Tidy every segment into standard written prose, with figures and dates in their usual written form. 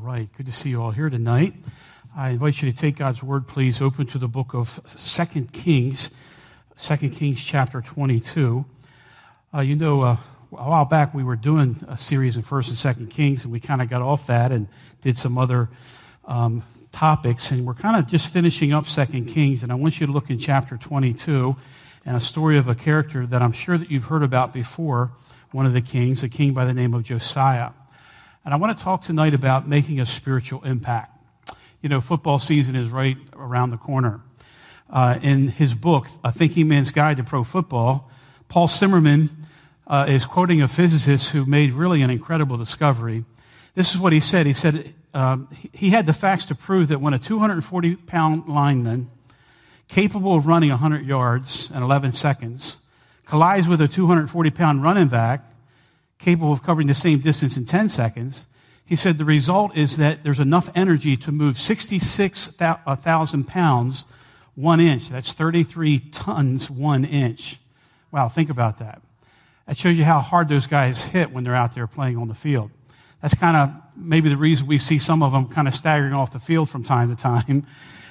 right, good to see you all here tonight. I invite you to take God's word, please. Open to the book of 2 Kings chapter 22. A while back we were doing a series in 1st and 2nd Kings, and we kind of got off that and did some other topics, and we're kind of just finishing up 2 Kings, and I want you to look in chapter 22 and a story of a character that I'm sure that you've heard about before, one of the kings, a king by the name of Josiah. And I want to talk tonight about making a spiritual impact. You know, football season is right around the corner. In his book, A Thinking Man's Guide to Pro Football, Paul Zimmerman is quoting a physicist who made really an incredible discovery. This is what he said. He said he had the facts to prove that when a 240-pound lineman, capable of running 100 yards in 11 seconds, collides with a 240-pound running back, capable of covering the same distance in 10 seconds, he said the result is that there's enough energy to move 66,000 pounds 1 inch. That's 33 tons 1 inch. Wow, think about that. That shows you how hard those guys hit when they're out there playing on the field. That's kind of maybe the reason we see some of them kind of staggering off the field from time to time.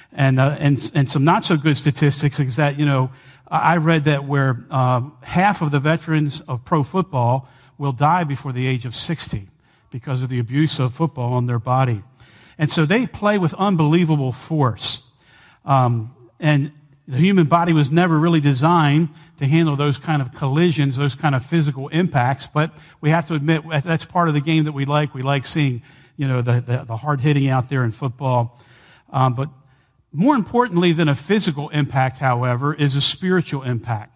And some not so good statistics is that, you know, I read that where half of the veterans of pro football will die before the age of 60 because of the abuse of football on their body. And so they play with unbelievable force. And the human body was never really designed to handle those kind of collisions, those kind of physical impacts. But we have to admit that's part of the game that we like. We like seeing, you know, the hard hitting out there in football. But more importantly than a physical impact, however, is a spiritual impact.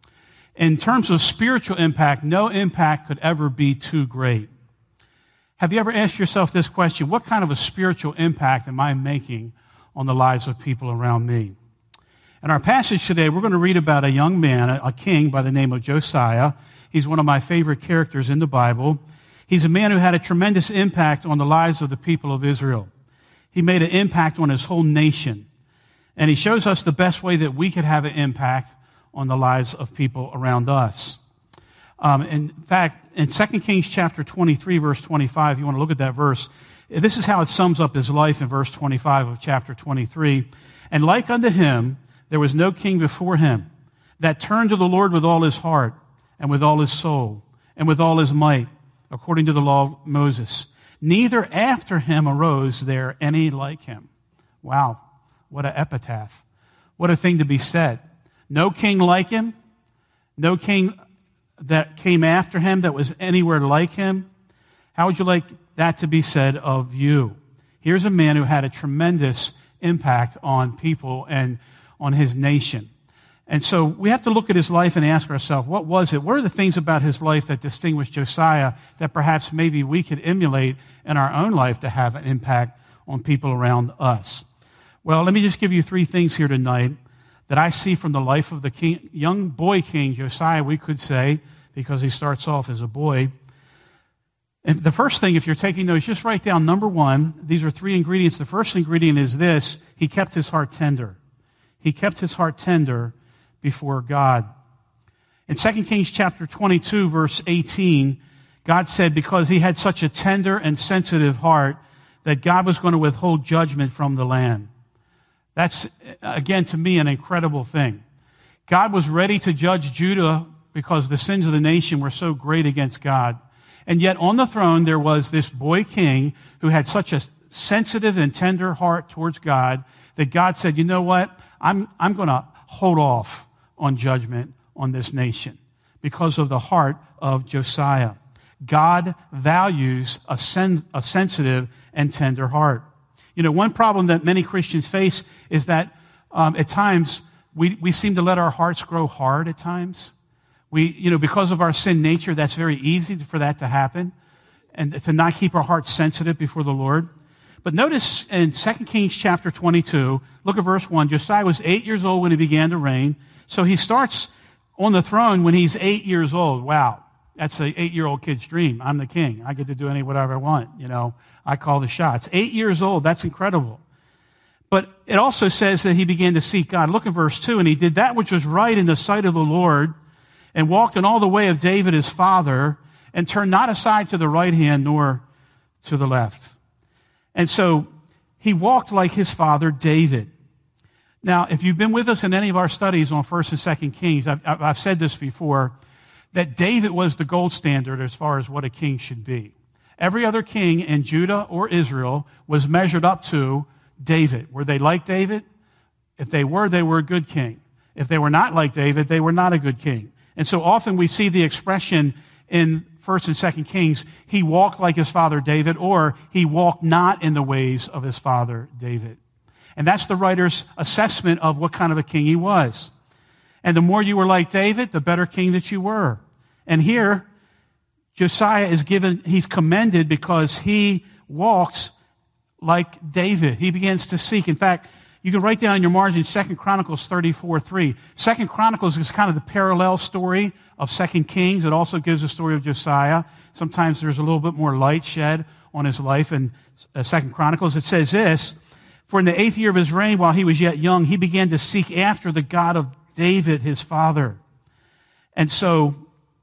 In terms of spiritual impact, no impact could ever be too great. Have you ever asked yourself this question? What kind of a spiritual impact am I making on the lives of people around me? In our passage today, we're going to read about a young man, a king by the name of Josiah. He's one of my favorite characters in the Bible. He's a man who had a tremendous impact on the lives of the people of Israel. He made an impact on his whole nation. And he shows us the best way that we could have an impact on the lives of people around us. In fact, in 2 Kings chapter 23, verse 25, you want to look at that verse. This is how it sums up his life in verse 25 of chapter 23. And like unto him, there was no king before him that turned to the Lord with all his heart and with all his soul and with all his might, according to the law of Moses. Neither after him arose there any like him. Wow, what an epitaph. What a thing to be said. No king like him, no king that came after him that was anywhere like him. How would you like that to be said of you? Here's a man who had a tremendous impact on people and on his nation. And so we have to look at his life and ask ourselves, what was it? What are the things about his life that distinguished Josiah that perhaps maybe we could emulate in our own life to have an impact on people around us? Well, let me just give you 3 things here tonight that I see from the life of the king, young boy king Josiah, we could say, because he starts off as a boy. And the first thing, if you're taking notes, just write down number 1. These are 3 ingredients. The first ingredient is this: he kept his heart tender. He kept his heart tender before God. In 2 Kings chapter 22, verse 18, God said because he had such a tender and sensitive heart that God was going to withhold judgment from the land. That's, again, to me, an incredible thing. God was ready to judge Judah because the sins of the nation were so great against God. And yet on the throne there was this boy king who had such a sensitive and tender heart towards God that God said, you know what? I'm going to hold off on judgment on this nation because of the heart of Josiah. God values a sensitive and tender heart. You know, one problem that many Christians face is that at times we seem to let our hearts grow hard at times. Because of our sin nature, that's very easy for that to happen and to not keep our hearts sensitive before the Lord. But notice in 2 Kings chapter 22, look at verse 1. Josiah was 8 years old when he began to reign. So he starts on the throne when he's 8 years old. Wow. That's an 8-year-old kid's dream. I'm the king. I get to do whatever I want. You know, I call the shots. 8 years old. That's incredible. But it also says that he began to seek God. Look at verse 2. And he did that which was right in the sight of the Lord and walked in all the way of David his father and turned not aside to the right hand nor to the left. And so he walked like his father David. Now, if you've been with us in any of our studies on 1st and 2nd Kings, I've said this before, that David was the gold standard as far as what a king should be. Every other king in Judah or Israel was measured up to David. Were they like David? If they were a good king. If they were not like David, they were not a good king. And so often we see the expression in 1st and 2nd Kings, he walked like his father David, or he walked not in the ways of his father David. And that's the writer's assessment of what kind of a king he was. And the more you were like David, the better king that you were. And here, Josiah he's commended because he walks like David. He begins to seek. In fact, you can write down in your margin 2 Chronicles 34:3. 2 Chronicles is kind of the parallel story of 2 Kings. It also gives the story of Josiah. Sometimes there's a little bit more light shed on his life in 2 Chronicles. It says this, "For in the 8th year of his reign, while he was yet young, he began to seek after the God of David, his father." And so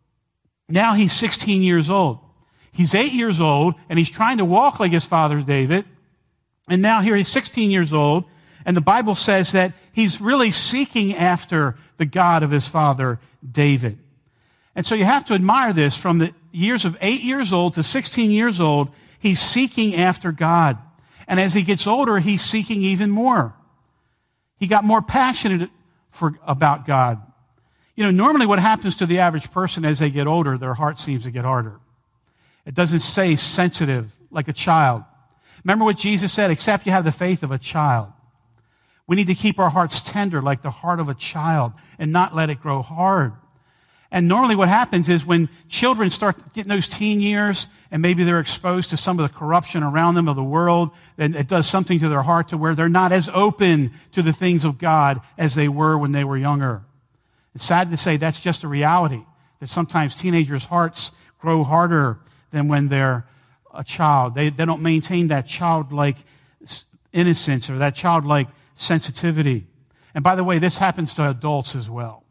now he's 16 years old. He's 8 years old, and he's trying to walk like his father David. And now here he's 16 years old, and the Bible says that he's really seeking after the God of his father David. And so you have to admire this. From the years of 8 years old to 16 years old, he's seeking after God. And as he gets older, he's seeking even more. He got more passionate about God. You know, normally what happens to the average person as they get older, their heart seems to get harder. It doesn't stay sensitive like a child. Remember what Jesus said, except you have the faith of a child. We need to keep our hearts tender like the heart of a child and not let it grow hard. And normally what happens is when children start getting those teen years and maybe they're exposed to some of the corruption around them of the world, then it does something to their heart to where they're not as open to the things of God as they were when they were younger. It's sad to say that's just a reality, that sometimes teenagers' hearts grow harder than when they're a child. They don't maintain that childlike innocence or that childlike sensitivity. And by the way, this happens to adults as well.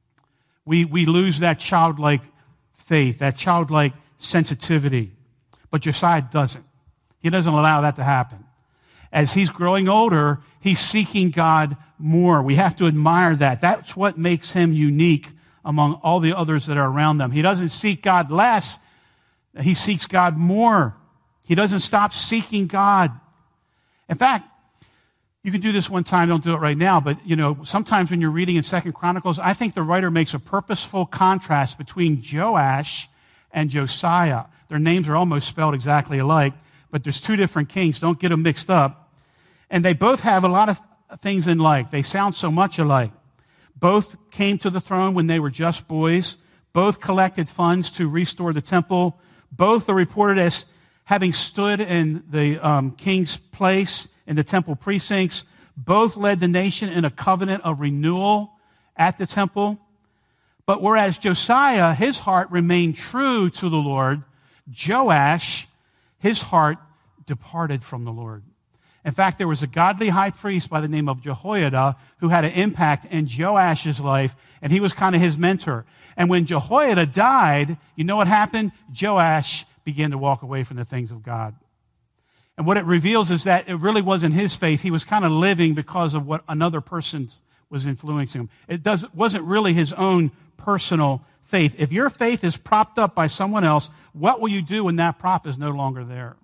We lose that childlike faith, that childlike sensitivity. But Josiah doesn't. He doesn't allow that to happen. As he's growing older, he's seeking God more. We have to admire that. That's what makes him unique among all the others that are around him. He doesn't seek God less. He seeks God more. He doesn't stop seeking God. In fact, you can do this one time, don't do it right now, but sometimes when you're reading in 2 Chronicles, I think the writer makes a purposeful contrast between Joash and Josiah. Their names are almost spelled exactly alike, but there's two different kings. Don't get them mixed up. And they both have a lot of things in like. They sound so much alike. Both came to the throne when they were just boys. Both collected funds to restore the temple. Both are reported as having stood in the king's place in the temple precincts. Both led the nation in a covenant of renewal at the temple. But whereas Josiah, his heart remained true to the Lord, Joash, his heart departed from the Lord. In fact, there was a godly high priest by the name of Jehoiada who had an impact in Joash's life, and he was kind of his mentor. And when Jehoiada died, you know what happened? Joash began to walk away from the things of God. And what it reveals is that it really wasn't his faith. He was kind of living because of what another person was influencing him. It wasn't really his own personal faith. If your faith is propped up by someone else, what will you do when that prop is no longer there?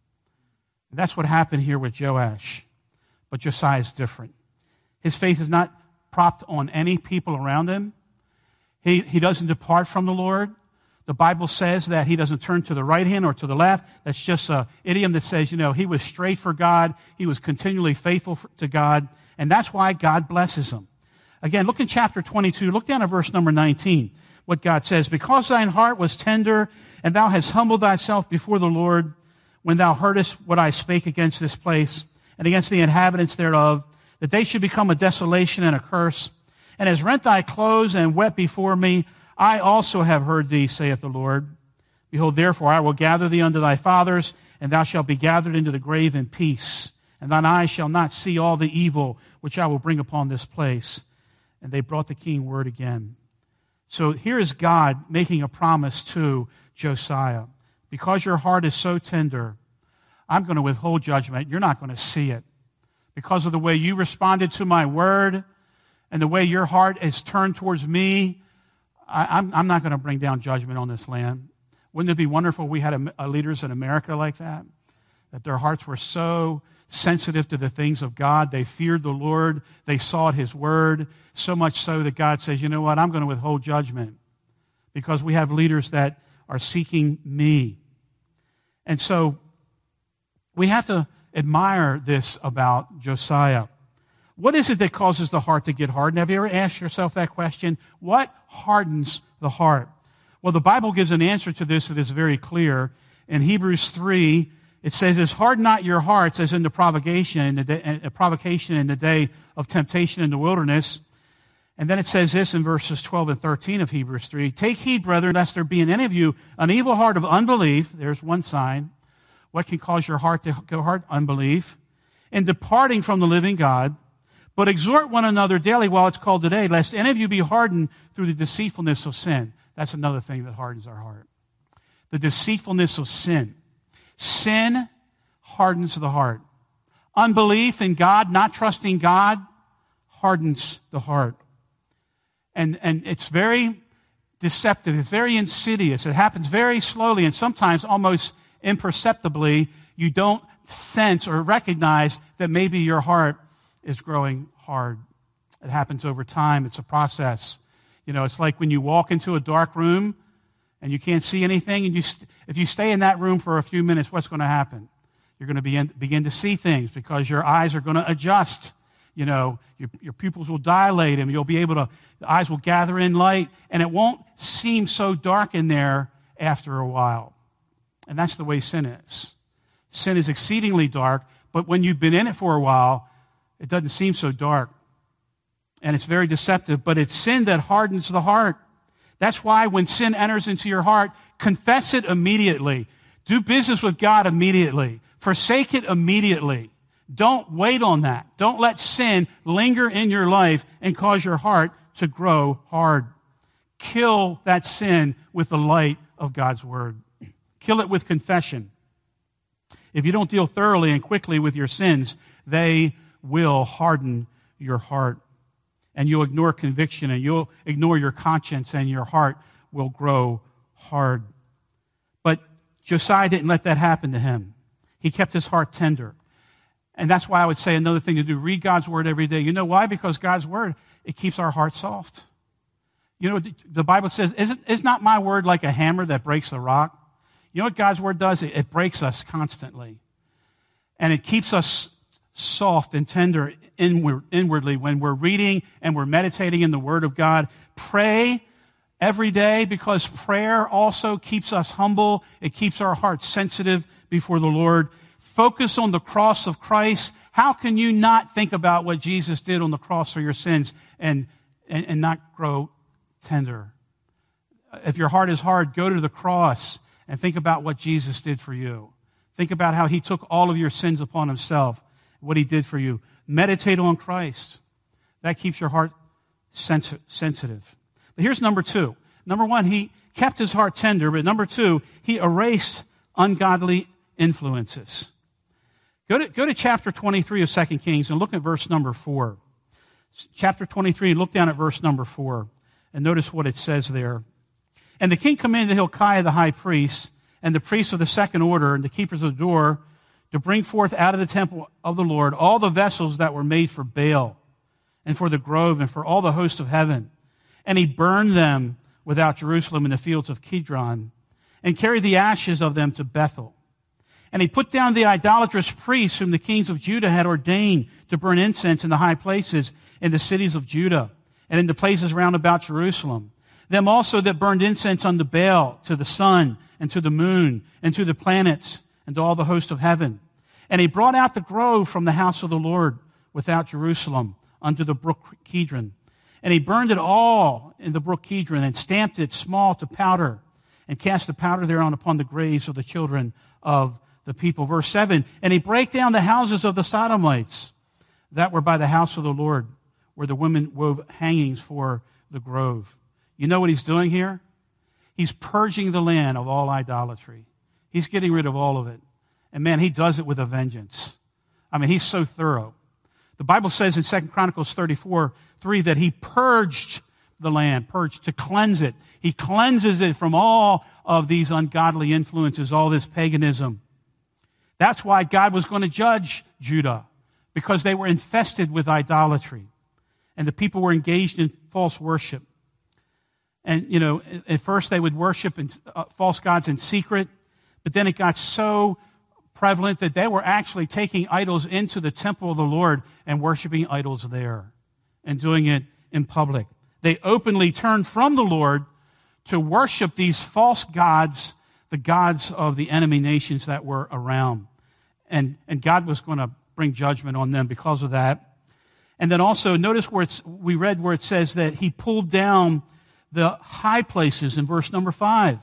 And that's what happened here with Joash. But Josiah is different. His faith is not propped on any people around him. He doesn't depart from the Lord. The Bible says that he doesn't turn to the right hand or to the left. That's just an idiom that says, he was straight for God. He was continually faithful to God. And that's why God blesses him. Again, look in chapter 22. Look down at verse number 19. What God says, "Because thine heart was tender, and thou hast humbled thyself before the Lord, when thou heardest what I spake against this place, and against the inhabitants thereof, that they should become a desolation and a curse, and hast rent thy clothes and wept before me, I also have heard thee, saith the Lord. Behold, therefore, I will gather thee unto thy fathers, and thou shalt be gathered into the grave in peace. And thine eyes shall not see all the evil which I will bring upon this place." And they brought the king word again. So here is God making a promise to Josiah. Because your heart is so tender, I'm going to withhold judgment. You're not going to see it. Because of the way you responded to my word and the way your heart is turned towards me, I'm not going to bring down judgment on this land. Wouldn't it be wonderful if we had leaders in America like that? That their hearts were so sensitive to the things of God. They feared the Lord. They sought His word, so much so that God says, you know what, I'm going to withhold judgment because we have leaders that are seeking me. And so we have to admire this about Josiah. What is it that causes the heart to get hardened? Have you ever asked yourself that question? What hardens the heart? Well, the Bible gives an answer to this that is very clear. In Hebrews 3, it says, harden not your hearts as in the provocation in the day of temptation in the wilderness. And then it says this in verses 12 and 13 of Hebrews 3, take heed, brethren, lest there be in any of you an evil heart of unbelief. There's one sign. What can cause your heart to go hard? Unbelief. In departing from the living God. But exhort one another daily while it's called today, lest any of you be hardened through the deceitfulness of sin. That's another thing that hardens our heart. The deceitfulness of sin. Sin hardens the heart. Unbelief in God, not trusting God, hardens the heart. And it's very deceptive. It's very insidious. It happens very slowly and sometimes almost imperceptibly. You don't sense or recognize that maybe your heart is growing hard. It happens over time. It's a process. You know, it's like when you walk into a dark room and you can't see anything, and if you stay in that room for a few minutes, what's going to happen? You're going to begin to see things because your eyes are going to adjust. You know, your pupils will dilate and you'll be able to, the eyes will gather in light, and it won't seem so dark in there after a while. And that's the way sin is. Sin is exceedingly dark, but when you've been in it for a while, it doesn't seem so dark. And it's very deceptive, but it's sin that hardens the heart. That's why when sin enters into your heart, confess it immediately. Do business with God immediately. Forsake it immediately. Don't wait on that. Don't let sin linger in your life and cause your heart to grow hard. Kill that sin with the light of God's word. Kill it with confession. If you don't deal thoroughly and quickly with your sins, they will harden your heart. And you'll ignore conviction, and you'll ignore your conscience, and your heart will grow hard. But Josiah didn't let that happen to him. He kept his heart tender. And that's why I would say another thing to do, read God's word every day. You know why? Because God's word, it keeps our heart soft. You know, the Bible says, is not my word like a hammer that breaks the rock? You know what God's word does? It breaks us constantly. And it keeps us soft and tender inwardly when we're reading and we're meditating in the word of God. Pray every day, because prayer also keeps us humble. It keeps our hearts sensitive before the Lord. Focus on the cross of Christ. How can you not think about what Jesus did on the cross for your sins and not grow tender? If your heart is hard, go to the cross and think about what Jesus did for you. Think about how he took all of your sins upon himself, what he did for you. Meditate on Christ. That keeps your heart sensitive. But here's number two. Number one, he kept his heart tender, but number two, he erased ungodly influences. Go to chapter 23 of 2 Kings and look at verse number 4. Chapter 23, look down at verse number 4 and notice what it says there. And the king commanded Hilkiah the high priest and the priests of the second order and the keepers of the door to bring forth out of the temple of the Lord all the vessels that were made for Baal and for the grove and for all the host of heaven. And he burned them without Jerusalem in the fields of Kidron and carried the ashes of them to Bethel. And he put down the idolatrous priests whom the kings of Judah had ordained to burn incense in the high places in the cities of Judah and in the places round about Jerusalem. Them also that burned incense unto Baal, to the sun, and to the moon, and to the planets, and to all the host of heaven. And he brought out the grove from the house of the Lord without Jerusalem unto the brook Kidron. And he burned it all in the brook Kidron, and stamped it small to powder, and cast the powder thereon upon the graves of the children of the people. Verse 7, and he brake down the houses of the Sodomites that were by the house of the Lord, where the women wove hangings for the grove. You know what he's doing here? He's purging the land of all idolatry. He's getting rid of all of it. And man, he does it with a vengeance. I mean, he's so thorough. The Bible says in 2 Chronicles 34:3 that he purged the land, to cleanse it. He cleanses it from all of these ungodly influences, all this paganism. That's why God was going to judge Judah, because they were infested with idolatry, and the people were engaged in false worship. And, at first they would worship false gods in secret, but then it got so prevalent that they were actually taking idols into the temple of the Lord and worshiping idols there and doing it in public. They openly turned from the Lord to worship these false gods, the gods of the enemy nations that were around. And God was going to bring judgment on them because of that. And then also, notice we read where it says that he pulled down the high places in verse number 5.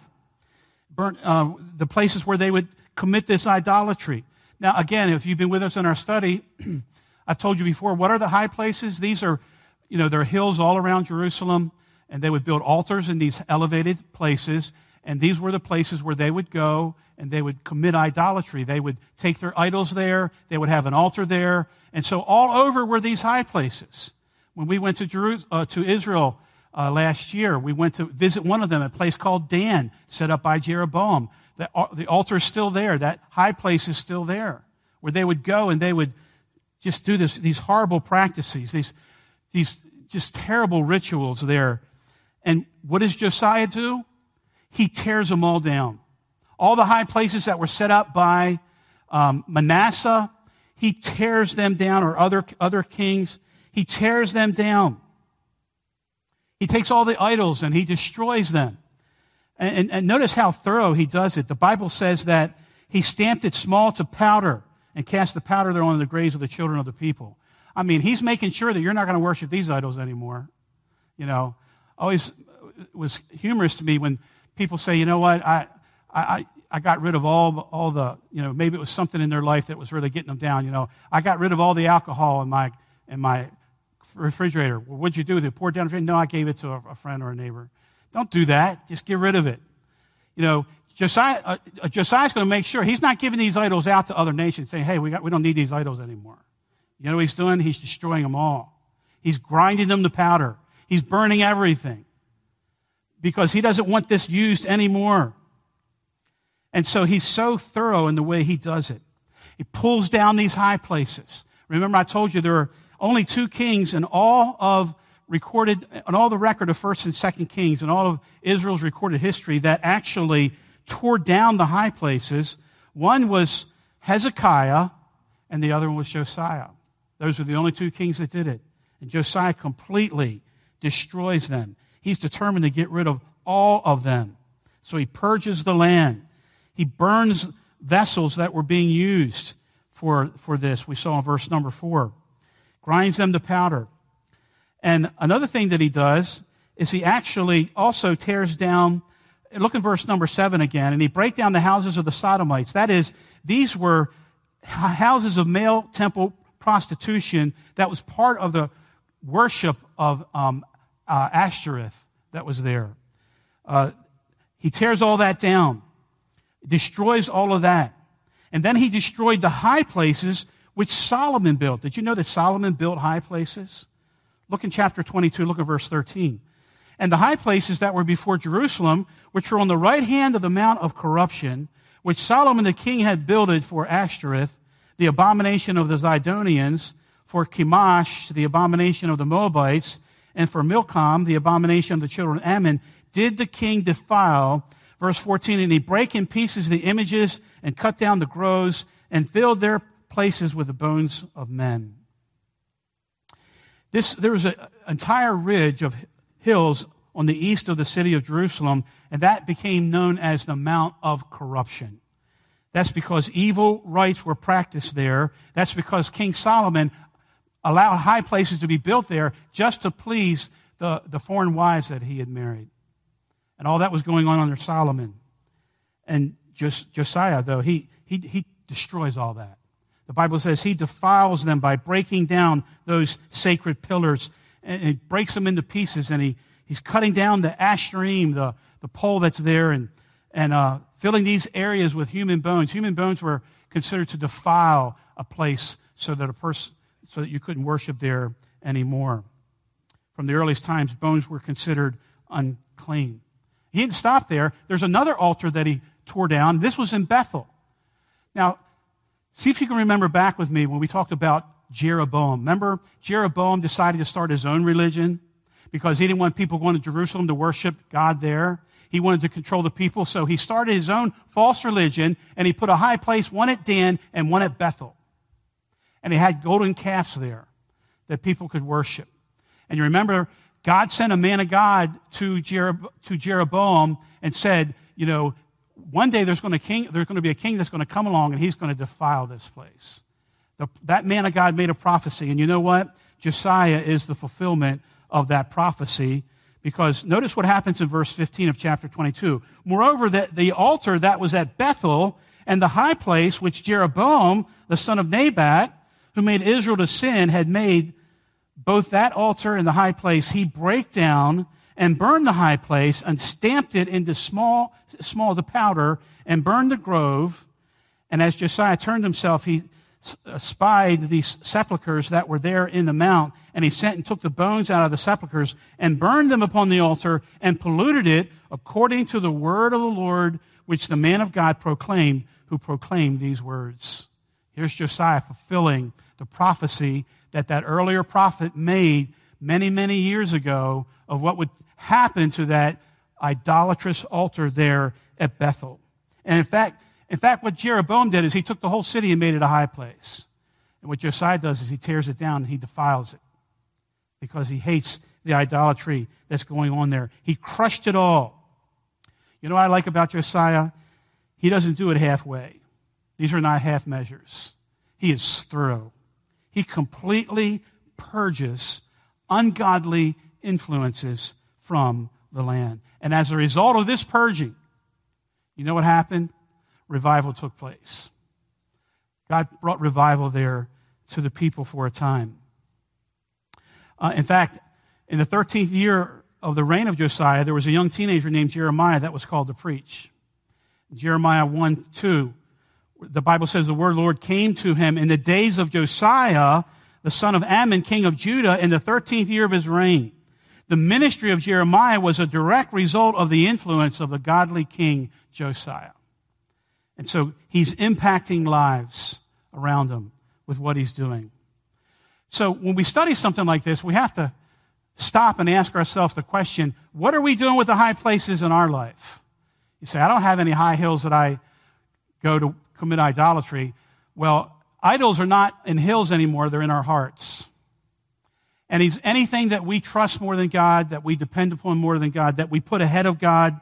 The places where they would commit this idolatry. Now, again, if you've been with us in our study, I've told you before, what are the high places? These are, there are hills all around Jerusalem, and they would build altars in these elevated places, and these were the places where they would go and they would commit idolatry. They would take their idols there, they would have an altar there, and so all over were these high places. When we went to Israel last year, we went to visit one of them, a place called Dan, set up by Jeroboam. The altar is still there. That high place is still there, where they would go and they would just do these horrible practices, these just terrible rituals there. And what does Josiah do? He tears them all down. All the high places that were set up by Manasseh, he tears them down, or other kings. He tears them down. He takes all the idols and he destroys them. And notice how thorough he does it. The Bible says that he stamped it small to powder and cast the powder there on the graves of the children of the people. I mean, he's making sure that you're not going to worship these idols anymore. Always was humorous to me when people say, you know what, I got rid of all the, maybe it was something in their life that was really getting them down. I got rid of all the alcohol in my refrigerator. Well, what'd you do with it? Pour it down the refrigerator? No, I gave it to a friend or a neighbor. Don't do that. Just get rid of it. Josiah's going to make sure he's not giving these idols out to other nations, saying, hey, we don't need these idols anymore. You know what he's doing? He's destroying them all. He's grinding them to powder. He's burning everything because he doesn't want this used anymore. And so he's so thorough in the way he does it. He pulls down these high places. Remember, I told you there are only 2 kings in all the record of 1st and 2nd Kings and all of Israel's recorded history that actually tore down the high places. One was Hezekiah and the other one was Josiah. Those were the only 2 kings that did it. And Josiah completely destroys them. He's determined to get rid of all of them. So he purges the land. He burns vessels that were being used for this. We saw in verse number 4. Grinds them to powder. And another thing that he does is he actually also tears down, look in verse number 7 again, and he break down the houses of the Sodomites. That is, these were houses of male temple prostitution that was part of the worship of Ashtoreth that was there. He tears all that down, destroys all of that. And then he destroyed the high places which Solomon built. Did you know that Solomon built high places? Look in chapter 22, look at verse 13. And the high places that were before Jerusalem, which were on the right hand of the Mount of Corruption, which Solomon the king had builded for Ashtoreth, the abomination of the Zidonians, for Chemosh, the abomination of the Moabites, and for Milcom, the abomination of the children of Ammon, did the king defile. Verse 14, and he brake in pieces the images and cut down the groves and filled their places with the bones of men. There was an entire ridge of hills on the east of the city of Jerusalem, and that became known as the Mount of Corruption. That's because evil rites were practiced there. That's because King Solomon allowed high places to be built there just to please the foreign wives that he had married. And all that was going on under Solomon. And Josiah, though, he destroys all that. The Bible says he defiles them by breaking down those sacred pillars, and he breaks them into pieces, and he's cutting down the Asherim, the pole that's there, and filling these areas with human bones. Human bones were considered to defile a place so that you couldn't worship there anymore. From the earliest times, bones were considered unclean. He didn't stop there. There's another altar that he tore down. This was in Bethel. Now, see if you can remember back with me when we talked about Jeroboam. Remember, Jeroboam decided to start his own religion because he didn't want people going to Jerusalem to worship God there. He wanted to control the people, so he started his own false religion, and he put a high place, one at Dan and one at Bethel. And he had golden calves there that people could worship. And you remember, God sent a man of God to Jeroboam and said, one day there's going to be a king that's going to come along, and he's going to defile this place. That man of God made a prophecy, and you know what? Josiah is the fulfillment of that prophecy, because notice what happens in verse 15 of chapter 22. Moreover, the altar that was at Bethel and the high place which Jeroboam, the son of Nebat, who made Israel to sin, had made, both that altar and the high place, he brake down and burned the high place and stamped it into small to powder and burned the grove. And as Josiah turned himself, he spied these sepulchres that were there in the mount, and he sent and took the bones out of the sepulchres and burned them upon the altar and polluted it according to the word of the Lord, which the man of God proclaimed, who proclaimed these words. Here's Josiah fulfilling the prophecy that earlier prophet made many, many years ago of what would happen to that idolatrous altar there at Bethel. And in fact, what Jeroboam did is he took the whole city and made it a high place. And what Josiah does is he tears it down and he defiles it because he hates the idolatry that's going on there. He crushed it all. You know what I like about Josiah? He doesn't do it halfway. These are not half measures. He is thorough. He completely purges ungodly influences from the land. And as a result of this purging, you know what happened? Revival took place. God brought revival there to the people for a time. In fact, in the 13th year of the reign of Josiah, there was a young teenager named Jeremiah that was called to preach. Jeremiah 1:2, the Bible says the word of the Lord came to him in the days of Josiah, the son of Ammon, king of Judah, in the 13th year of his reign. The ministry of Jeremiah was a direct result of the influence of the godly king Josiah. And so he's impacting lives around him with what he's doing. So when we study something like this, we have to stop and ask ourselves the question, what are we doing with the high places in our life? You say, I don't have any high hills that I go to commit idolatry. Well, idols are not in hills anymore, they're in our hearts. And anything that we trust more than God, that we depend upon more than God, that we put ahead of God,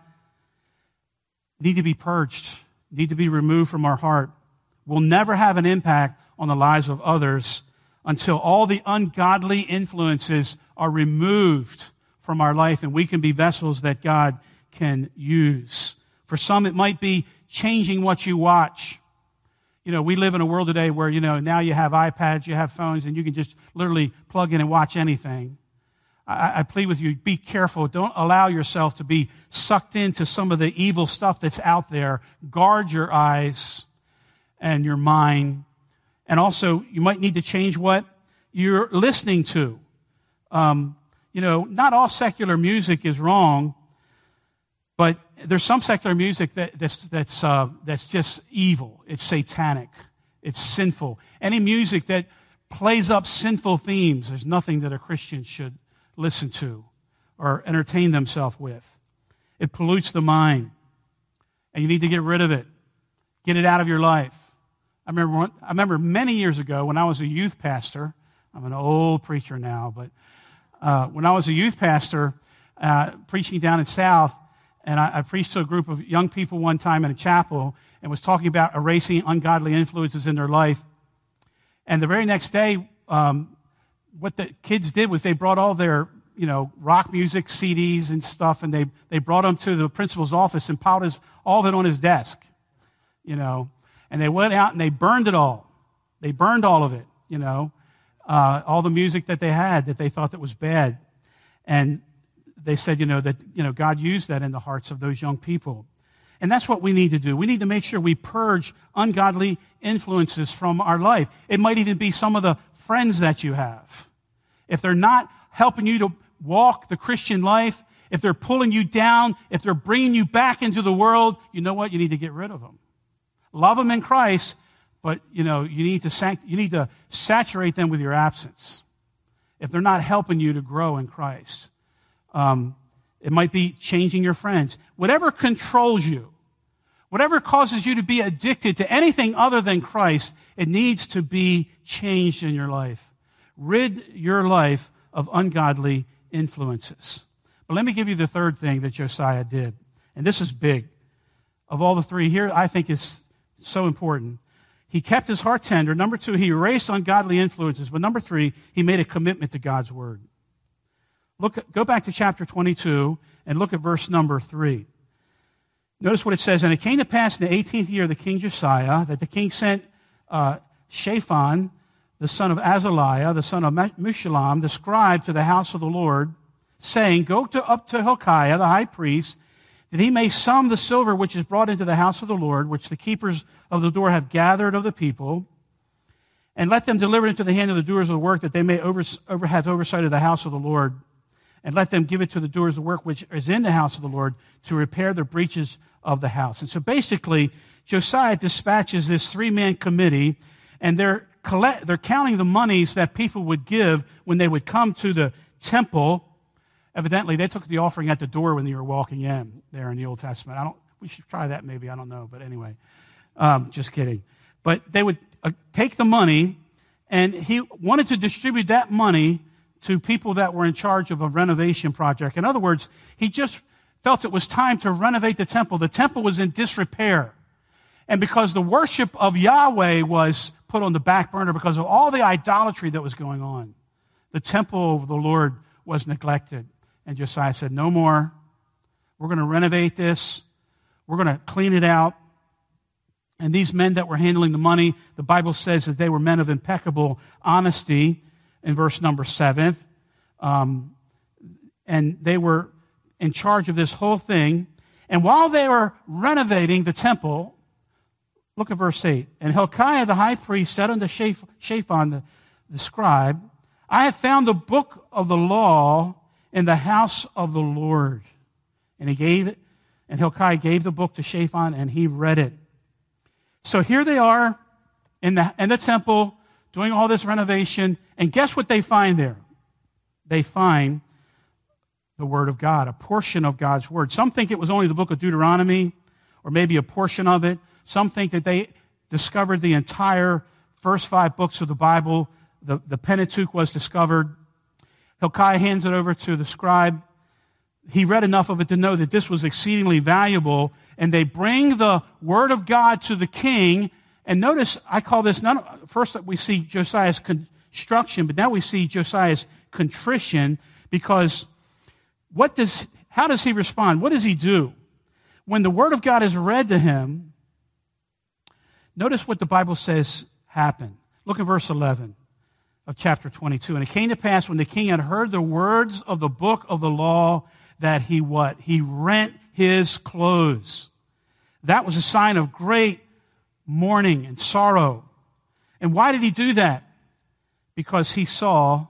need to be purged, need to be removed from our heart. Will never have an impact on the lives of others until all the ungodly influences are removed from our life and we can be vessels that God can use. For some, it might be changing what you watch. We live in a world today where, now you have iPads, you have phones, and you can just literally plug in and watch anything. I plead with you, be careful. Don't allow yourself to be sucked into some of the evil stuff that's out there. Guard your eyes and your mind. And also, you might need to change what you're listening to. Not all secular music is wrong, but there's some secular music that's just evil. It's satanic. It's sinful. Any music that plays up sinful themes, there's nothing that a Christian should listen to or entertain themselves with. It pollutes the mind, and you need to get rid of it. Get it out of your life. I remember many years ago when I was a youth pastor. I'm an old preacher now, but when I was a youth pastor preaching down in South, and I preached to a group of young people one time in a chapel and was talking about erasing ungodly influences in their life. And the very next day, what the kids did was they brought all their, rock music CDs and stuff, and they brought them to the principal's office and piled all of it on his desk, And they went out and they burned it all. They burned all of it, all the music that they had that they thought that was bad. And they said, that God used that in the hearts of those young people. And that's what we need to do. We need to make sure we purge ungodly influences from our life. It might even be some of the friends that you have. If they're not helping you to walk the Christian life, if they're pulling you down, if they're bringing you back into the world, you know what? You need to get rid of them. Love them in Christ, but you need to saturate them with your absence. If they're not helping you to grow in Christ, it might be changing your friends. Whatever controls you, whatever causes you to be addicted to anything other than Christ, it needs to be changed in your life. Rid your life of ungodly influences. But let me give you the third thing that Josiah did. And this is big. Of all the three here, I think is so important. He kept his heart tender. Number two, he erased ungodly influences. But number three, he made a commitment to God's word. Go back to chapter 22 and look at verse number 3. Notice what it says. And it came to pass in the 18th year of the king Josiah that the king sent Shaphan, the son of Azaliah, the son of Meshullam, the scribe, to the house of the Lord, saying, Go up to Hilkiah, the high priest, that he may sum the silver which is brought into the house of the Lord, which the keepers of the door have gathered of the people, and let them deliver it into the hand of the doers of the work, that they may have oversight of the house of the Lord, and let them give it to the doers of the work which is in the house of the Lord to repair the breaches of the house. And so basically, Josiah dispatches this three-man committee, and they're counting the monies that people would give when they would come to the temple. Evidently, they took the offering at the door when you were walking in there in the Old Testament. We should try that maybe, I don't know, but anyway, just kidding. But they would take the money, and he wanted to distribute that money to people that were in charge of a renovation project. In other words, he just felt it was time to renovate the temple. The temple was in disrepair. And because the worship of Yahweh was put on the back burner because of all the idolatry that was going on, the temple of the Lord was neglected. And Josiah said, no more. We're going to renovate this. We're going to clean it out. And these men that were handling the money, the Bible says that they were men of impeccable honesty in verse number 7. And they were in charge of this whole thing. And while they were renovating the temple, look at verse 8. And Hilkiah the high priest said unto Shaphan the scribe, I have found the book of the law in the house of the Lord. And Hilkiah gave the book to Shaphan, and he read it. So here they are in the temple doing all this renovation, and guess what they find there? They find the Word of God, a portion of God's Word. Some think it was only the book of Deuteronomy, or maybe a portion of it. Some think that they discovered the entire first 5 books of the Bible. The Pentateuch was discovered. Hilkiah hands it over to the scribe. He read enough of it to know that this was exceedingly valuable, and they bring the Word of God to the king. And notice, I call this, first we see Josiah's construction, but now we see Josiah's contrition, because how does he respond? What does he do? When the Word of God is read to him, notice what the Bible says happened. Look at verse 11 of chapter 22. And it came to pass when the king had heard the words of the book of the law that he what? He rent his clothes. That was a sign of great mourning and sorrow. And why did he do that? Because he saw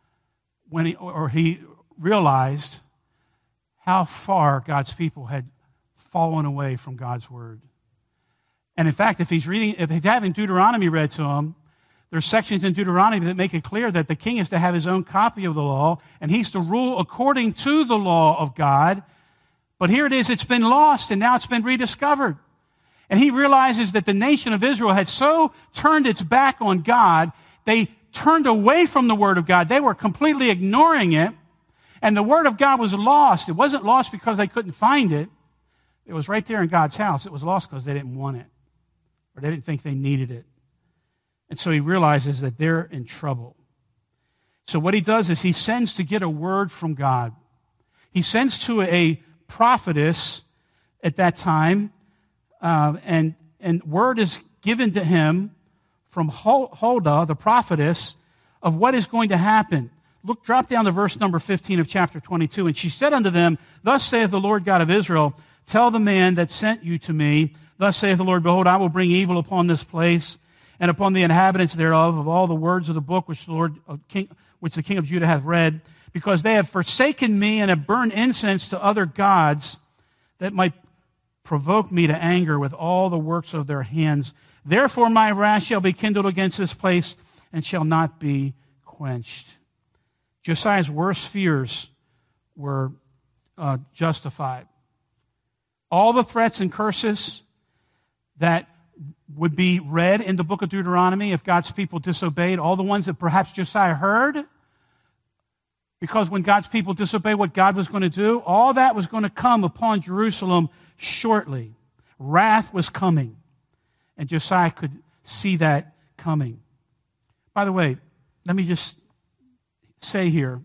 he realized how far God's people had fallen away from God's word. And in fact, if he's having Deuteronomy read to him, there's sections in Deuteronomy that make it clear that the king is to have his own copy of the law, and he's to rule according to the law of God. But here it is, it's been lost, and now it's been rediscovered. And he realizes that the nation of Israel had so turned its back on God, they turned away from the Word of God. They were completely ignoring it, and the Word of God was lost. It wasn't lost because they couldn't find it. It was right there in God's house. It was lost because they didn't want it, or they didn't think they needed it. And so he realizes that they're in trouble. So what he does is he sends to get a word from God. He sends to a prophetess at that time, and word is given to him from Huldah, the prophetess, of what is going to happen. Drop down to verse number 15 of chapter 22. And she said unto them, Thus saith the Lord God of Israel, tell the man that sent you to me, thus saith the Lord, behold, I will bring evil upon this place and upon the inhabitants thereof of all the words of the book which the king of Judah hath read, because they have forsaken me and have burned incense to other gods that might provoke me to anger with all the works of their hands. Therefore my wrath shall be kindled against this place and shall not be quenched. Josiah's worst fears were justified. All the threats and curses that would be read in the book of Deuteronomy if God's people disobeyed, all the ones that perhaps Josiah heard, because when God's people disobeyed what God was going to do, all that was going to come upon Jerusalem shortly. Wrath was coming, and Josiah could see that coming. By the way, let me just say here,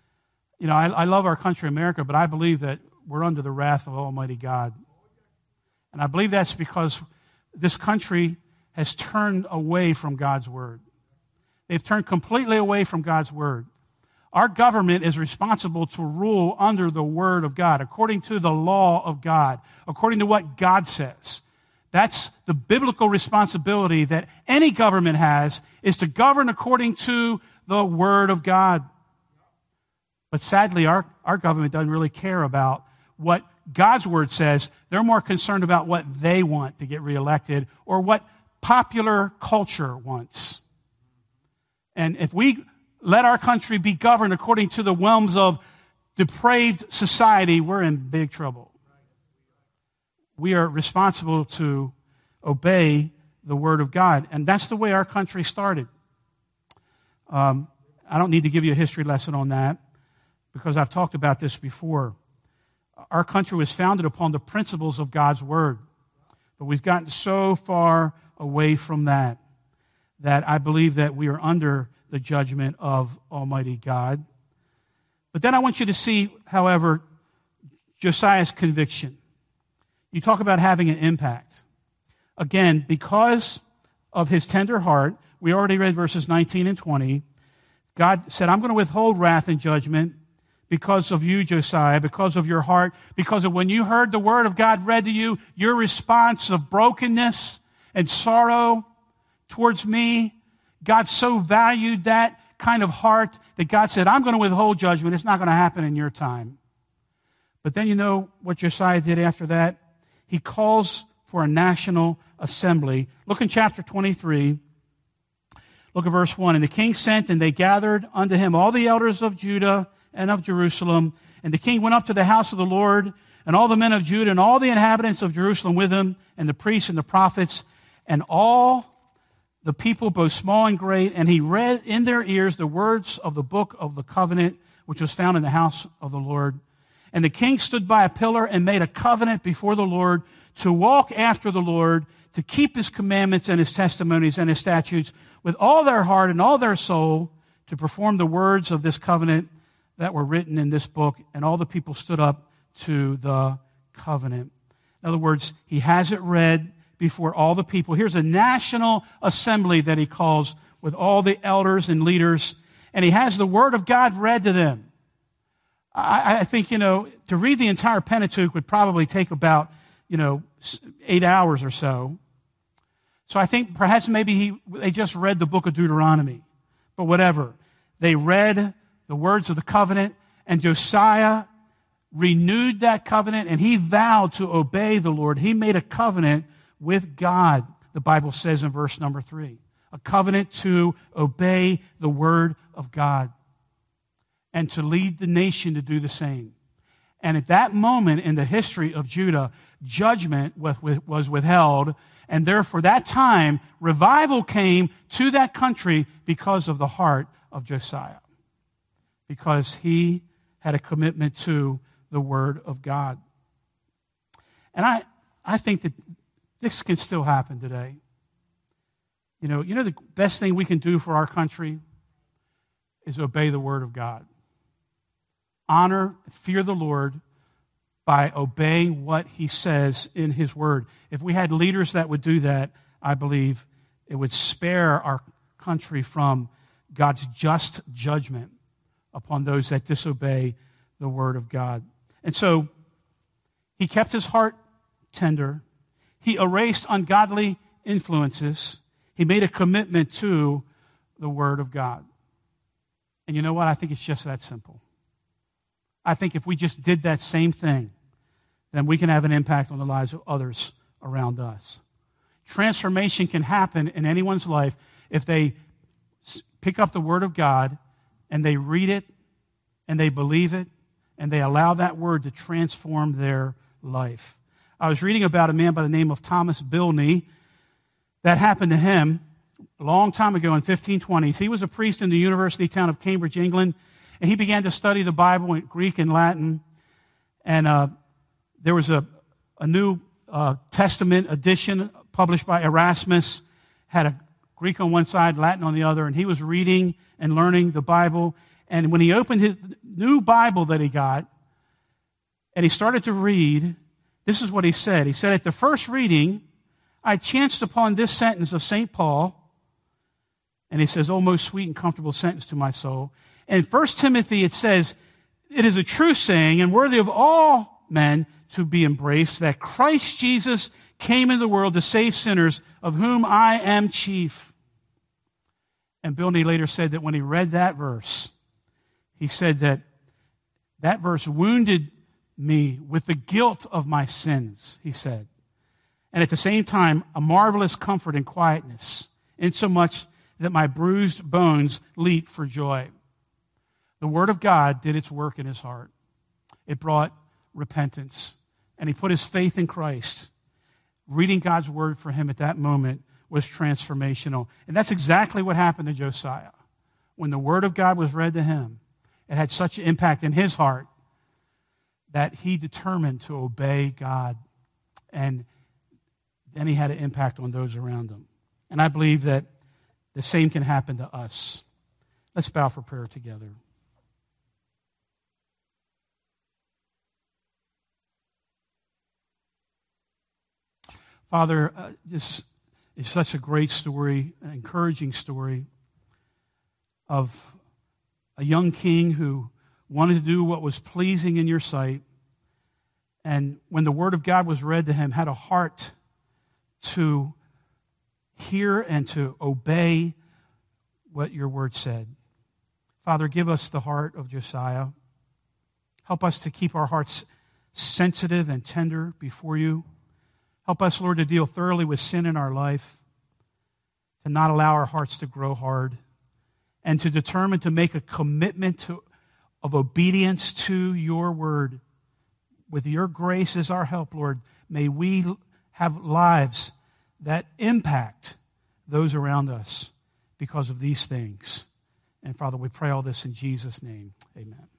I love our country, America, but I believe that we're under the wrath of Almighty God. And I believe that's because this country has turned away from God's Word. They've turned completely away from God's Word. Our government is responsible to rule under the Word of God, according to the law of God, according to what God says. That's the biblical responsibility that any government has, is to govern according to the Word of God. But sadly, our government doesn't really care about what God's Word says. They're more concerned about what they want to get reelected or what popular culture wants. And if we let our country be governed according to the whims of depraved society, we're in big trouble. We are responsible to obey the Word of God. And that's the way our country started. I don't need to give you a history lesson on that because I've talked about this before. Our country was founded upon the principles of God's Word. But we've gotten so far away from that I believe that we are under the judgment of Almighty God. But then I want you to see, however, Josiah's conviction. You talk about having an impact. Again, because of his tender heart, we already read verses 19 and 20. God said, I'm going to withhold wrath and judgment because of you, Josiah, because of your heart, because of when you heard the word of God read to you, your response of brokenness and sorrow towards me. God so valued that kind of heart that God said, I'm going to withhold judgment. It's not going to happen in your time. But then you know what Josiah did after that? He calls for a national assembly. Look in chapter 23. Look at verse 1. And the king sent, and they gathered unto him all the elders of Judah and of Jerusalem. And the king went up to the house of the Lord, and all the men of Judah and all the inhabitants of Jerusalem with him, and the priests and the prophets, and all the people, both small and great. And he read in their ears the words of the book of the covenant, which was found in the house of the Lord. And the king stood by a pillar and made a covenant before the Lord to walk after the Lord, to keep his commandments and his testimonies and his statutes with all their heart and all their soul, to perform the words of this covenant that were written in this book. And all the people stood up to the covenant. In other words, he has it read before all the people. Here's a national assembly that he calls with all the elders and leaders, and he has the word of God read to them. I think, to read the entire Pentateuch would probably take about, 8 hours or so. So I think perhaps maybe they just read the book of Deuteronomy. But whatever. They read the words of the covenant, and Josiah renewed that covenant, and he vowed to obey the Lord. He made a covenant with God, the Bible says in verse number 3. A covenant to obey the word of God and to lead the nation to do the same. And at that moment in the history of Judah, judgment was withheld, and therefore that time, revival came to that country because of the heart of Josiah, because he had a commitment to the Word of God. And I think that this can still happen today. The best thing we can do for our country is obey the Word of God. Honor, fear the Lord by obeying what He says in His Word. If we had leaders that would do that, I believe it would spare our country from God's just judgment upon those that disobey the Word of God. And so, He kept his heart tender. He erased ungodly influences. He made a commitment to the Word of God. And you know what? I think it's just that simple. I think if we just did that same thing, then we can have an impact on the lives of others around us. Transformation can happen in anyone's life if they pick up the Word of God and they read it and they believe it and they allow that Word to transform their life. I was reading about a man by the name of Thomas Bilney. That happened to him a long time ago in 1520s. He was a priest in the university town of Cambridge, England, and he began to study the Bible in Greek and Latin. And there was a New Testament edition published by Erasmus, had a Greek on one side, Latin on the other, and he was reading and learning the Bible. And when he opened his new Bible that he got, and he started to read, this is what he said. He said, at the first reading, I chanced upon this sentence of St. Paul, and he says, oh, most sweet and comfortable sentence to my soul. And in 1 Timothy, it says, it is a true saying and worthy of all men to be embraced that Christ Jesus came into the world to save sinners, of whom I am chief. And Bilney later said that when he read that verse, he said that that verse wounded me with the guilt of my sins, he said. And at the same time, a marvelous comfort and quietness, insomuch that my bruised bones leap for joy. The Word of God did its work in his heart. It brought repentance, and he put his faith in Christ. Reading God's Word for him at that moment was transformational. And that's exactly what happened to Josiah. When the Word of God was read to him, it had such an impact in his heart that he determined to obey God. And then he had an impact on those around him. And I believe that the same can happen to us. Let's bow for prayer together. Father, this is such a great story, an encouraging story of a young king who wanted to do what was pleasing in your sight, and when the Word of God was read to him, had a heart to hear and to obey what your Word said. Father, give us the heart of Josiah. Help us to keep our hearts sensitive and tender before you. Help us, Lord, to deal thoroughly with sin in our life, to not allow our hearts to grow hard, and to determine to make a commitment of obedience to your word. With your grace as our help, Lord, may we have lives that impact those around us because of these things. And Father, we pray all this in Jesus' name. Amen.